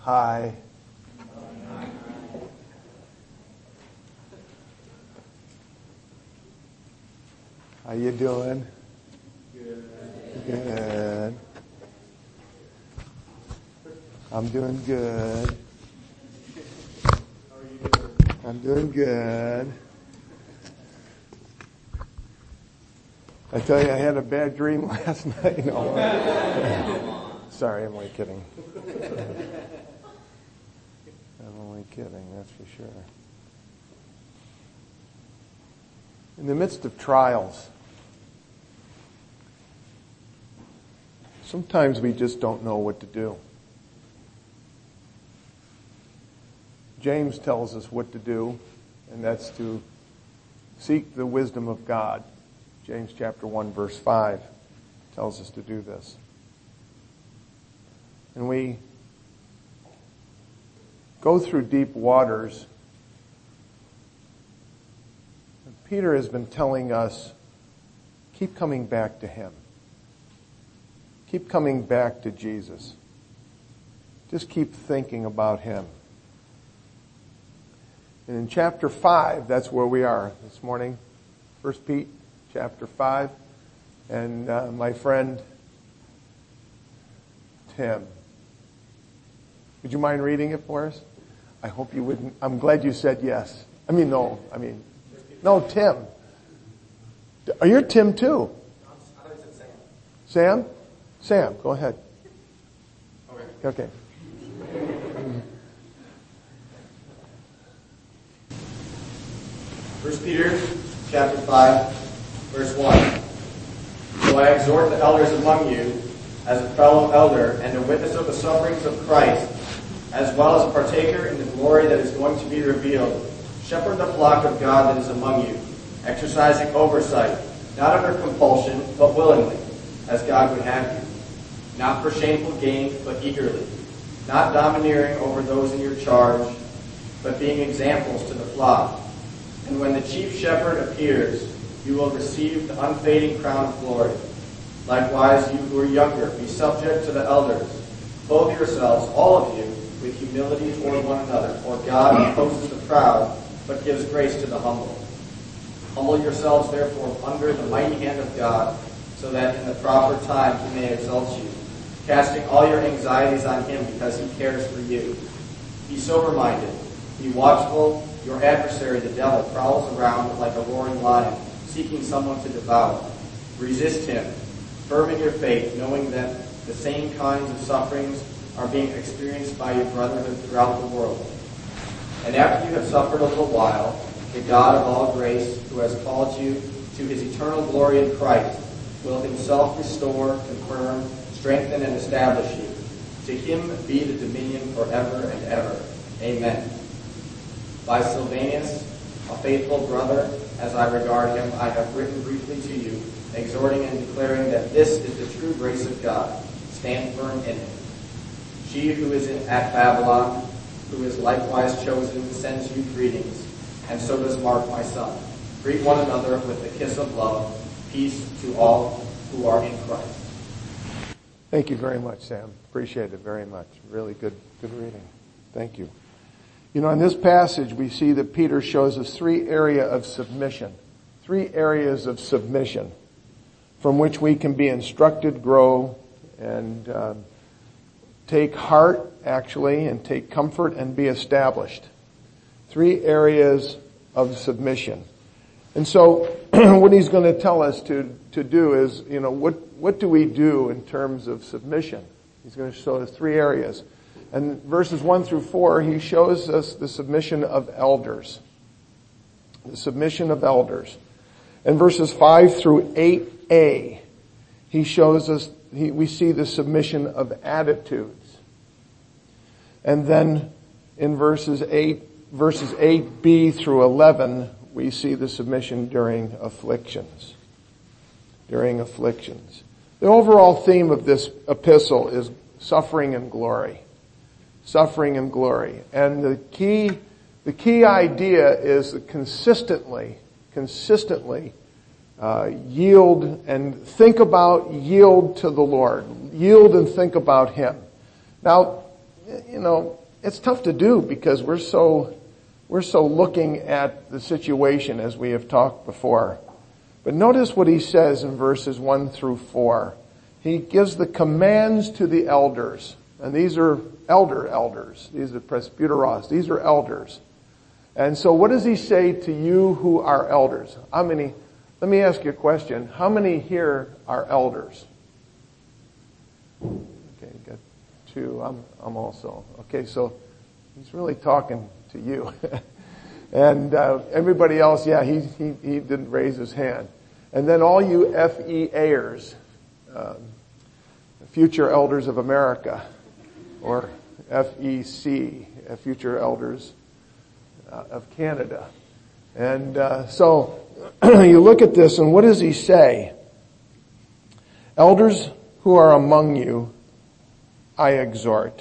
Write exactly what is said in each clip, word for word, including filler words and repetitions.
Hi. How you doing? Good. Good. I'm doing good. How are you doing? I'm doing good. I tell you, I had a bad dream last night. No. Sorry, I'm only kidding. I'm only kidding, that's for sure. In the midst of trials, sometimes we just don't know what to do. James tells us what to do, and that's to seek the wisdom of God. James chapter one verse five tells us to do this. And we go through deep waters. Peter has been telling us, keep coming back to Him. Keep coming back to Jesus. Just keep thinking about Him. And in chapter five, that's where we are this morning. First Pete, chapter five. And uh, my friend Tim, would you mind reading it for us? I hope you wouldn't. I'm glad you said yes. I mean, no. I mean, no, Tim. Are you Tim too? I thought you said Sam? Sam. Sam, go ahead. Okay. Okay. First Peter chapter five, verse one. So I exhort the elders among you, as a fellow elder and a witness of the sufferings of Christ, as well as a partaker in the glory that is going to be revealed. Shepherd the flock of God that is among you, exercising oversight, not under compulsion, but willingly, as God would have you. Not for shameful gain, but eagerly. Not domineering over those in your charge, but being examples to the flock. And when the chief shepherd appears, you will receive the unfading crown of glory. Likewise, you who are younger, be subject to the elders. Clothe yourselves, all of you, with humility toward one another. For God opposes the proud, but gives grace to the humble. Humble yourselves, therefore, under the mighty hand of God, so that in the proper time He may exalt you, casting all your anxieties on Him, because He cares for you. Be sober-minded. Be watchful. Your adversary, the devil, prowls around like a roaring lion, seeking someone to devour. Resist him, firm in your faith, knowing that the same kinds of sufferings are being experienced by your brotherhood throughout the world. And after you have suffered a little while, the God of all grace, who has called you to His eternal glory in Christ, will Himself restore, confirm, strengthen, and establish you. To Him be the dominion forever and ever. Amen. By Silvanus, a faithful brother, as I regard him, I have written briefly to you, exhorting and declaring that this is the true grace of God. Stand firm in it. She who is in, at Babylon, who is likewise chosen, sends you greetings, and so does Mark, my son. Greet one another with the kiss of love. Peace to all who are in Christ. Thank you very much, Sam. Appreciate it very much. Really good, good reading. Thank you. You know, in this passage, we see that Peter shows us three areas of submission. Three areas of submission from which we can be instructed, grow, and uh, take heart, actually, and take comfort and be established. Three areas of submission. And so, what he's going to tell us to, to do is, you know, what, what do we do in terms of submission? He's going to show us three areas. And verses one through four, he shows us the submission of elders. The submission of elders. And verses five through eight a, he shows us, he, we see the submission of attitudes. And then in verses eight, verses eight b through eleven, we see the submission during afflictions. During afflictions. The overall theme of this epistle is suffering and glory. Suffering and glory. And the key, the key idea is that consistently, consistently, uh, yield and think about, yield to the Lord. Yield and think about Him. Now, you know, it's tough to do because we're so, we're so looking at the situation as we have talked before. But notice what he says in verses one through four. He gives the commands to the elders. And these are elder elders. These are presbyteros. These are elders. And so what does he say to you who are elders? How many, let me ask you a question. How many here are elders? Okay, got two. I'm, I'm also. Okay, so he's really talking to you. And uh, everybody else, yeah, he, he he didn't raise his hand. And then all you F E A'ers, uh, Future Elders of America, or F E C, Future Elders uh, of Canada. And uh, so you look at this, and what does he say? Elders who are among you, I exhort,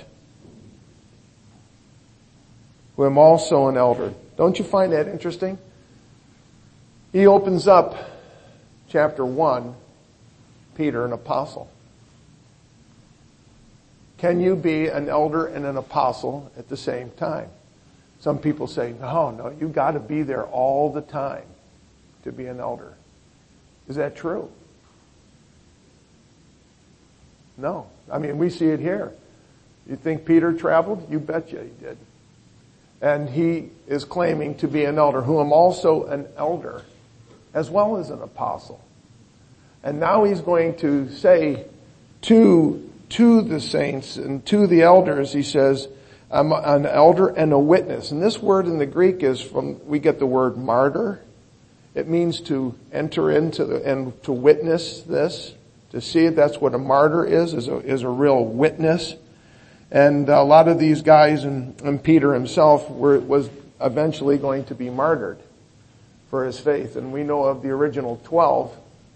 who am also an elder. Don't you find that interesting? He opens up chapter one, Peter, an apostle. Can you be an elder and an apostle at the same time? Some people say, no, no, you got to be there all the time to be an elder. Is that true? No. I mean, we see it here. You think Peter traveled? You betcha he did. And he is claiming to be an elder, who am also an elder, as well as an apostle. And now he's going to say to, to the saints and to the elders, he says, I'm an elder and a witness. And this word in the Greek is from, we get the word martyr. It means to enter into the, and to witness this, to see it. That's what a martyr is, is a, is a real witness. And a lot of these guys, and, and Peter himself, were, was eventually going to be martyred for his faith. And we know of the original twelve,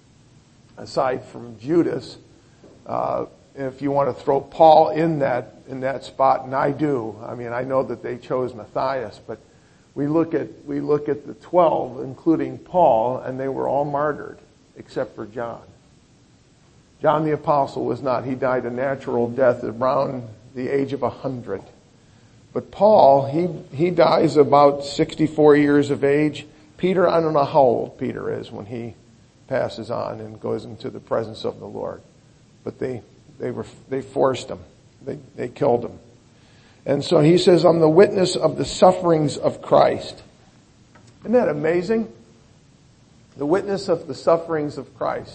aside from Judas. Uh, if you want to throw Paul in that in that spot, and I do. I mean, I know that they chose Matthias, but we look at we look at the twelve, including Paul, and they were all martyred except for John. John the Apostle was not. He died a natural death around the age of a hundred. But Paul, he, he dies about sixty-four years of age. Peter, I don't know how old Peter is when he passes on and goes into the presence of the Lord. But they, they were, they forced him. They, they killed him. And so he says, I'm the witness of the sufferings of Christ. Isn't that amazing? The witness of the sufferings of Christ.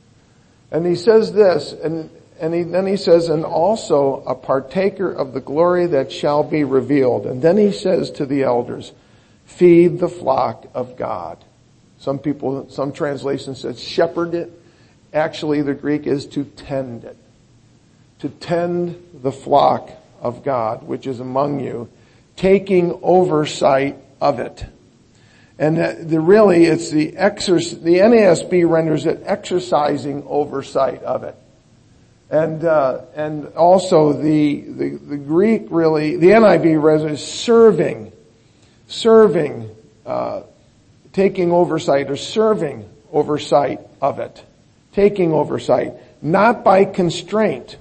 And he says this, and And he, then he says, and also a partaker of the glory that shall be revealed. And then he says to the elders, feed the flock of God. Some people, some translations says shepherd it. Actually, the Greek is to tend it. To tend the flock of God, which is among you, taking oversight of it. And that the, really, it's the exerc- the N A S B renders it exercising oversight of it. And, uh, and also the, the, the Greek really, the N I V is serving, serving, uh, taking oversight or serving oversight of it. Taking oversight. Not by constraint.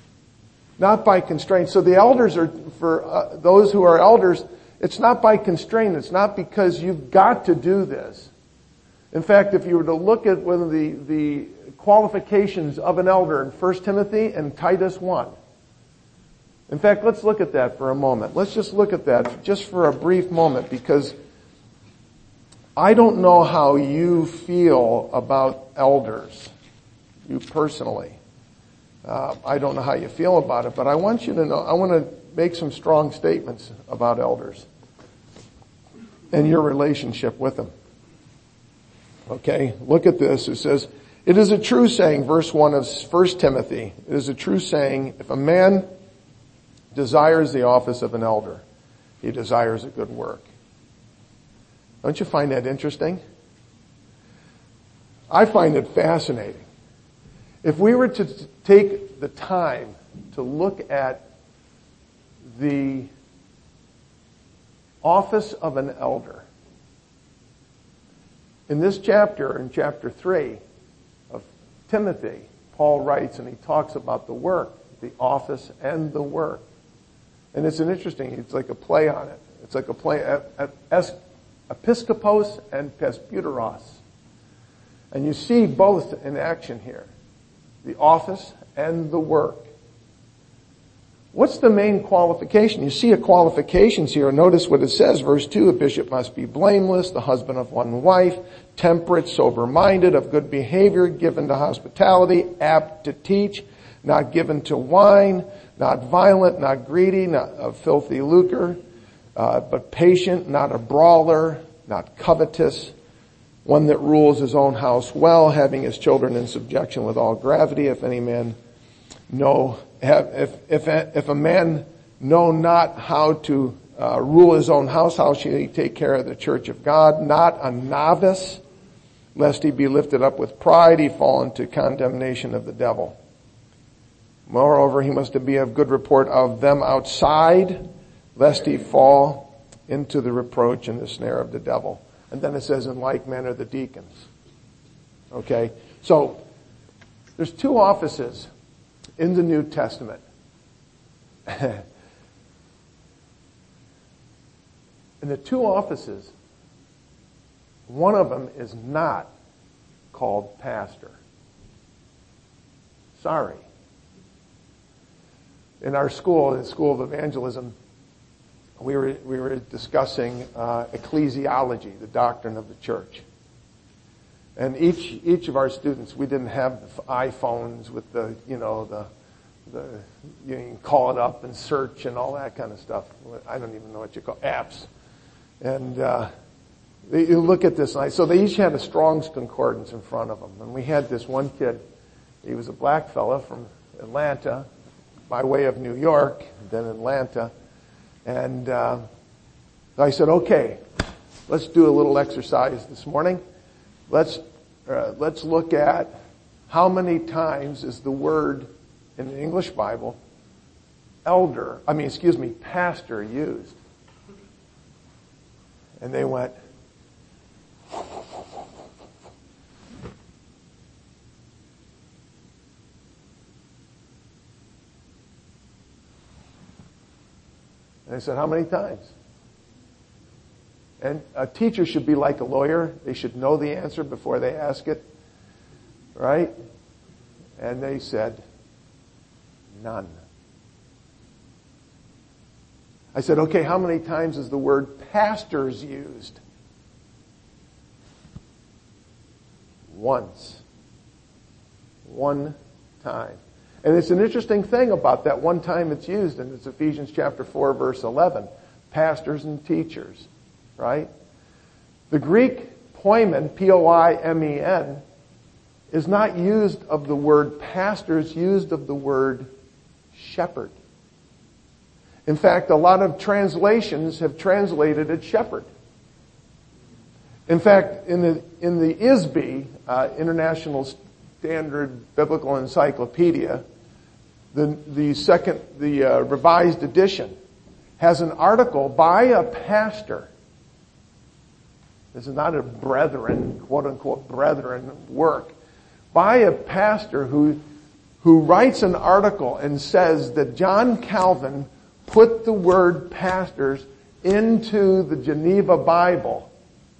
Not by constraint. So the elders are, for uh, those who are elders, it's not by constraint. It's not because you've got to do this. In fact, if you were to look at one of the, the qualifications of an elder in First Timothy and Titus one. In fact, let's look at that for a moment. Let's just look at that just for a brief moment, because I don't know how you feel about elders, you personally. Uh, I don't know how you feel about it, but I want you to know, I want to make some strong statements about elders and your relationship with them. Okay, look at this. It says, it is a true saying, verse one of First Timothy, it is a true saying, if a man desires the office of an elder, he desires a good work. Don't you find that interesting? I find it fascinating. If we were to take the time to look at the office of an elder, in this chapter, in chapter three of Timothy, Paul writes and he talks about the work, the office and the work. And it's an interesting, it's like a play on it. It's like a play, es, episkopos and presbyteros. And you see both in action here. The office and the work. What's the main qualification? You see a qualifications here. Notice what it says, verse two, a bishop must be blameless, the husband of one wife, temperate, sober-minded, of good behavior, given to hospitality, apt to teach, not given to wine, not violent, not greedy, not of filthy lucre, uh, but patient, not a brawler, not covetous, one that rules his own house well, having his children in subjection with all gravity. If any man know, have, if, if, if a man know not how to uh, rule his own house, how shall he take care of the church of God? Not a novice, lest he be lifted up with pride, he fall into condemnation of the devil. Moreover, he must be of good report of them outside, lest he fall into the reproach and the snare of the devil. And then it says, in like manner, the deacons. Okay? So, there's two offices in the New Testament. And the two offices, one of them is not called pastor. Sorry. In our school, in the School of Evangelism, we were we were discussing uh, ecclesiology, the doctrine of the church. And each each of our students, we didn't have the iPhones with the you know the the you can call it up and search and all that kind of stuff. I don't even know what you call apps. And uh, you look at this, and I, so they each had a Strong's Concordance in front of them. And we had this one kid. He was a black fella from Atlanta, by way of New York, then Atlanta. And uh, I said, okay, let's do a little exercise this morning. Let's uh, let's look at how many times is the word in the English Bible, elder, I mean, excuse me, pastor used. And they went, and I said, how many times? And a teacher should be like a lawyer. They should know the answer before they ask it. Right? And they said, none. I said, okay, how many times is the word pastors used? Once. One time. And it's an interesting thing about that one time it's used, and it's Ephesians chapter four, verse eleven. Pastors and teachers, right? The Greek poimen, P O I M E N, is not used of the word pastor, it's used of the word shepherd. In fact, a lot of translations have translated it shepherd. In fact, in the in the I S B, uh, International Standard Biblical Encyclopedia, the the second the uh, revised edition has an article by a pastor. This is not a brethren, quote unquote brethren work, by a pastor who who writes an article and says that John Calvin put the word pastors into the Geneva Bible.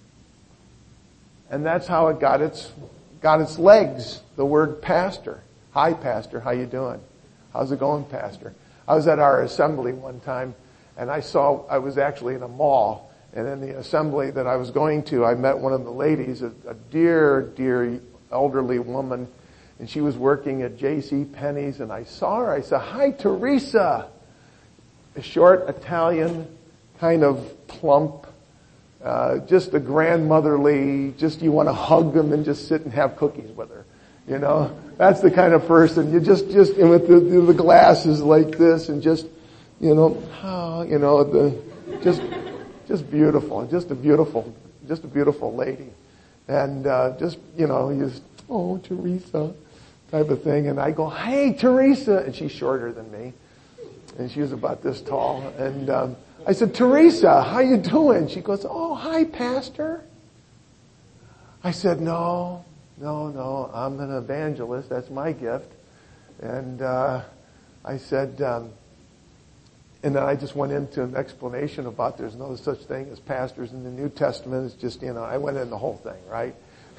And that's how it got its got its legs, the word pastor. Hi, pastor, how you doing? How's it going, pastor? I was at our assembly one time, and I saw, I was actually in a mall, and in the assembly that I was going to, I met one of the ladies, a, a dear, dear elderly woman, and she was working at J C Penney's, and I saw her, I said, hi, Teresa. A short Italian, kind of plump, uh, just a grandmotherly, just you want to hug them and just sit and have cookies with her. You know, that's the kind of person you just, just, and with the, the glasses like this and just, you know, oh, you know, the, just, just beautiful, just a beautiful, just a beautiful lady. And, uh, just, you know, you just, oh, Teresa, type of thing. And I go, hey, Teresa, and she's shorter than me. And she was about this tall. And um, I said, Teresa, how you doing? She goes, oh, hi, pastor. I said, no, no, no, I'm an evangelist. That's my gift. And uh, I said, um, And then I just went into an explanation about there's no such thing as pastors in the New Testament. It's just, you know, I went in the whole thing, right?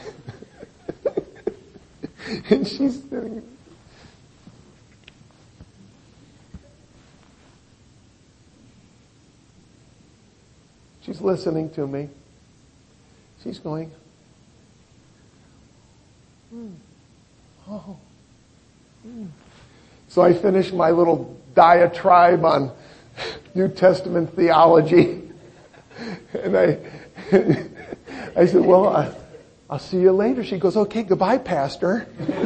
And she's sitting. She's listening to me. She's going, hmm. oh. Hmm. So I finished my little diatribe on New Testament theology. And I, I said, well, I, I'll see you later. She goes, okay, goodbye, Pastor.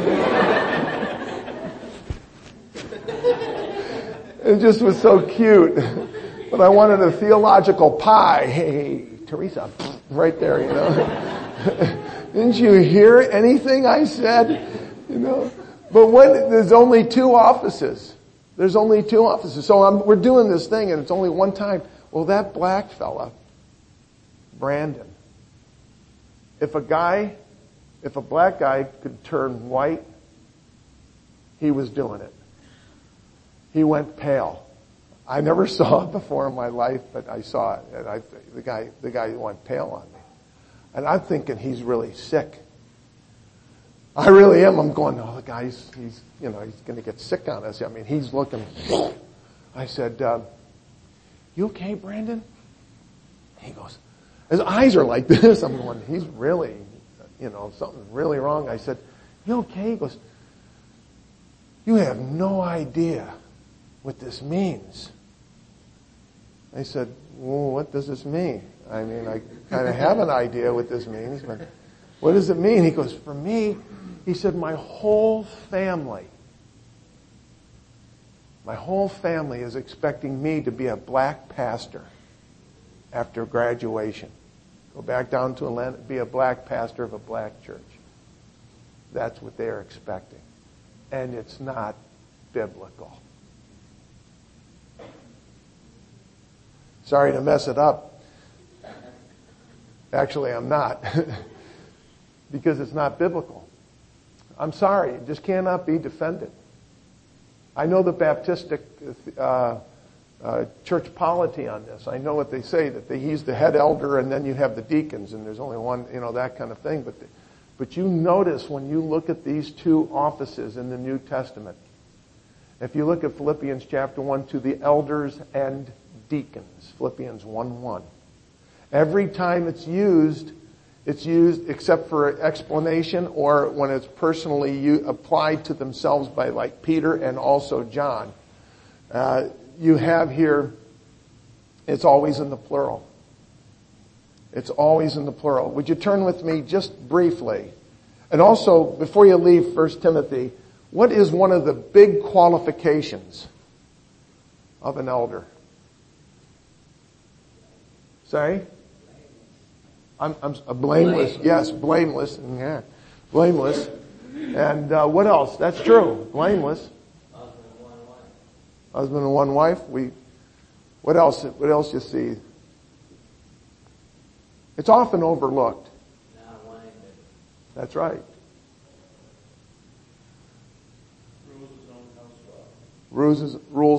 It just was so cute. But I wanted a theological pie. Hey, Teresa, right there, you know. Didn't you hear anything I said? You know. But when there's only two offices. There's only two offices. So I'm, we're doing this thing and it's only one time. Well, that black fella, Brandon, if a guy, if a black guy could turn white, he was doing it. He went pale. I never saw it before in my life, but I saw it. And I, the guy, the guy went pale on me. And I'm thinking he's really sick. I really am. I'm going, oh, the guy's, he's, you know, he's going to get sick on us. I mean, he's looking. I said, uh, you okay, Brandon? He goes, his eyes are like this. I'm going, he's really, you know, something's really wrong. I said, you okay? He goes, you have no idea what this means. I said, well, what does this mean? I mean, I kind of have an idea what this means, but what does it mean? He goes, for me, he said, my whole family, my whole family is expecting me to be a black pastor after graduation. Go back down to Atlanta, be a black pastor of a black church. That's what they're expecting. And it's not biblical. Sorry to mess it up. Actually, I'm not. Because it's not biblical. I'm sorry. It just cannot be defended. I know the Baptistic uh, uh, church polity on this. I know what they say, that they, he's the head elder and then you have the deacons and there's only one, you know, that kind of thing. But, the, but you notice when you look at these two offices in the New Testament, if you look at Philippians chapter one, to the elders and deacons, Philippians one one. Every time it's used, it's used except for explanation or when it's personally u- applied to themselves by like Peter and also John. Uh, you have here, it's always in the plural. It's always in the plural. Would you turn with me just briefly? And also, before you leave First Timothy, what is one of the big qualifications of an elder? Say? I'm, I'm blameless. blameless. Yes, blameless. Yeah, blameless. And uh, what else? That's true. Blameless. Husband and one wife. Husband and one wife. We. What else? What else you see? It's often overlooked. Not wanting to. That's right. Rules his own house well. Rules. Rules.